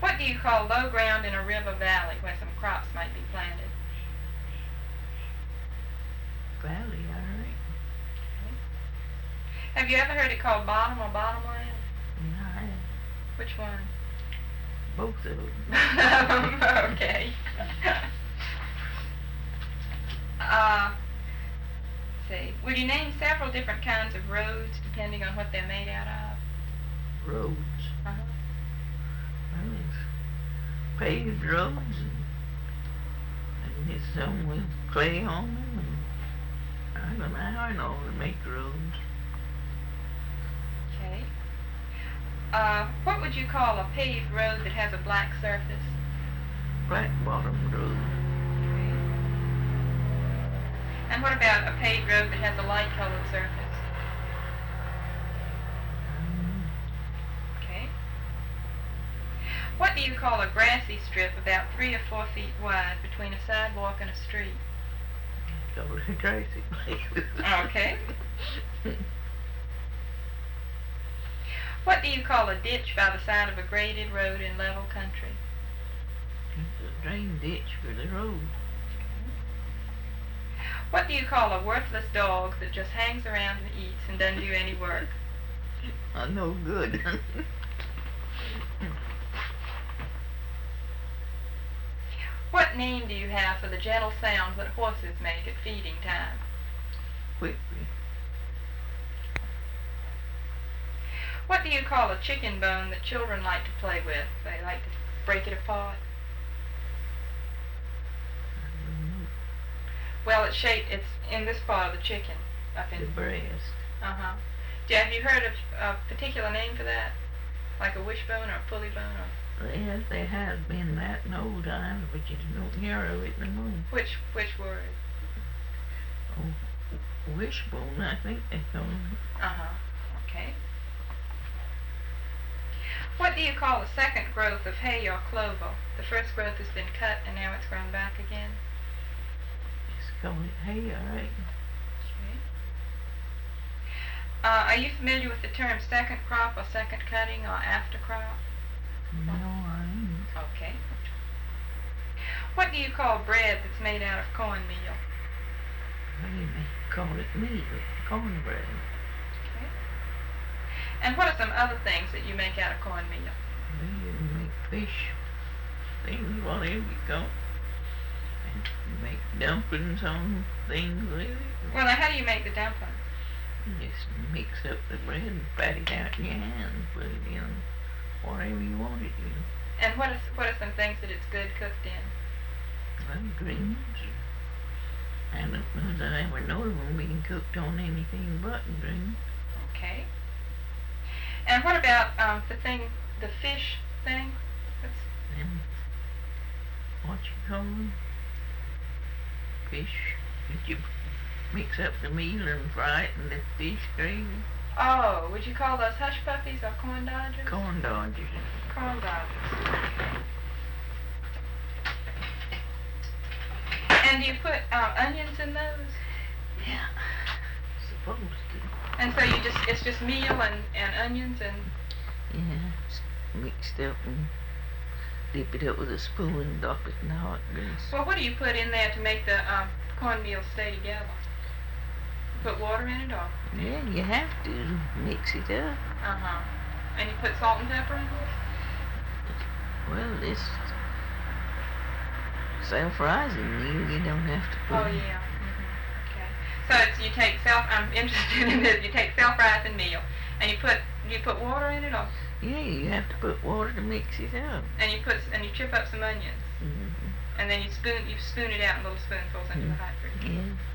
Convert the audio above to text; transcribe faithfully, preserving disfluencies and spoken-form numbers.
What do you call low ground in a river valley where some crops might be planted? Valley, alright. Have you ever heard it called bottom or bottomland? Yeah, I have. Which one? Both of them. Okay. uh, let's see. Would you name several different kinds of roads depending on what they're made out of? Roads. Uh-huh. Well, it's paved roads, and, and there's some with clay on them, and I don't know how I know to make roads. Okay. Uh, what would you call a paved road that has a black surface? Black bottom road. Okay. And what about a paved road that has a light colored surface? Um, Okay. What do you call a grassy strip about three or four feet wide between a sidewalk and a street? Call it a grassy place. Okay. What do you call a ditch by the side of a graded road in level country? It's a drain ditch for the road. What do you call a worthless dog that just hangs around and eats and doesn't do any work? Uh, no good. What name do you have for the gentle sounds that horses make at feeding time? Quickly. What do you call a chicken bone that children like to play with? They like to break it apart. I don't know. Well, it's shaped, it's in this part of the chicken. Up in, The breast. uh-huh. Yeah, have you heard of a particular name for that? Like a wishbone or a pulley bone? Or Yes, there has been that in old times, but you don't hear of it no more. which, which word? Oh, wishbone, I think they call it. Uh-huh. Okay. What do you call the second growth of hay or clover? The first growth has been cut and now it's grown back again. It's called it hay, alright. Okay. Uh, are you familiar with the term second crop or second cutting or after crop? No, I ain't. Okay. What do you call bread that's made out of cornmeal? Well, you may call it meat, cornbread. Okay. And what are some other things that you make out of cornmeal? Well, you make fish, things, whatever you call it. And you make dumplings on things with it. Well, now how do you make the dumpling? You just mix up the bread and pat it out in your hand, put it in whatever you want it in. And what is what are some things that it's good cooked in? Well, greens. I don't know that I ever know of them being cooked on anything but greens. Okay. And what about um, the thing, the fish thing? That's, And what you call them? Fish. That you mix up the meal and fry it in the fish gravy. oh, would you call those hush puppies or corn dodgers? Corn dodgers. Corn dodgers. And do you put uh, onions in those? Yeah. Supposed to. And so you just, it's just meal and, and onions and, Yeah. It's mixed up and dip it up with a spoon and dop it in hot grease. well, what do you put in there to make the um, cornmeal stay together? Put water in it or? Yeah, you have to mix it up. Uh-huh. And you put salt and pepper in it? Well, it's self-rising meal. You don't have to put. Oh, yeah. Mm-hmm. Okay. So it's, you take self, I'm interested in this, you take self-rising meal and you put, you put water in it or? Yeah, you have to put water to mix it up. And you put, and you chip up some onions. Mm-hmm. And then you spoon, you spoon it out in little spoonfuls into the hot grease. Yeah.